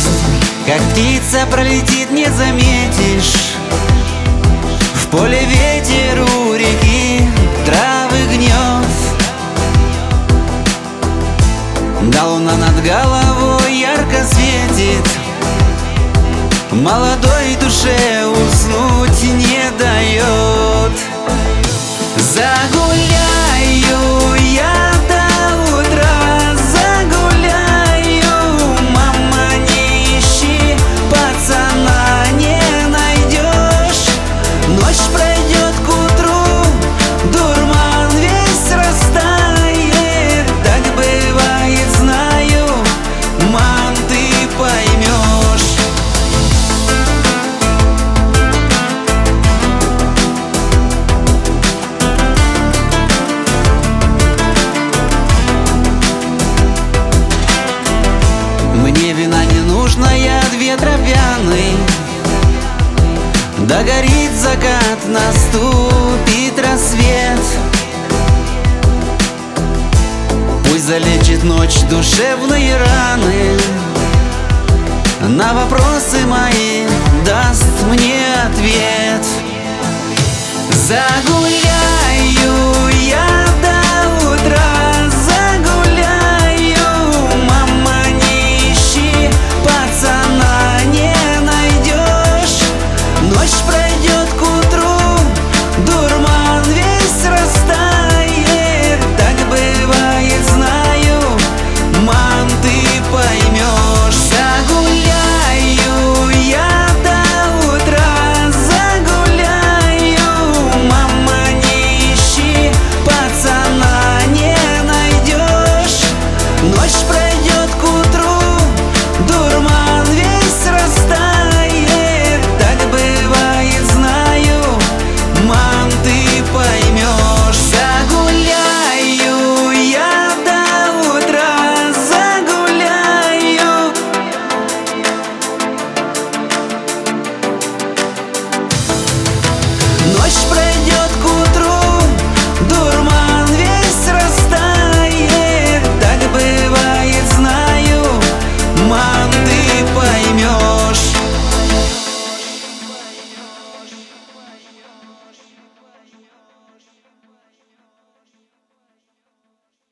как птица пролетит, не заметишь. В поле ветер, у реки травы гнет, да луна над головой ярко светит, молодой душе уснуть не дает. Загуляю я до утра, загуляю, мама, не ищи, пацана не найдешь. Ночь пройдет к утру, дурман весь растает. Так бывает, знаю, мам, ты поймешь. Мне вина не нужно, я от ветра пьяный. Догорит закат, наступит рассвет. Пусть залечит ночь душевные раны, на вопросы мои даст мне ответ. Загуляй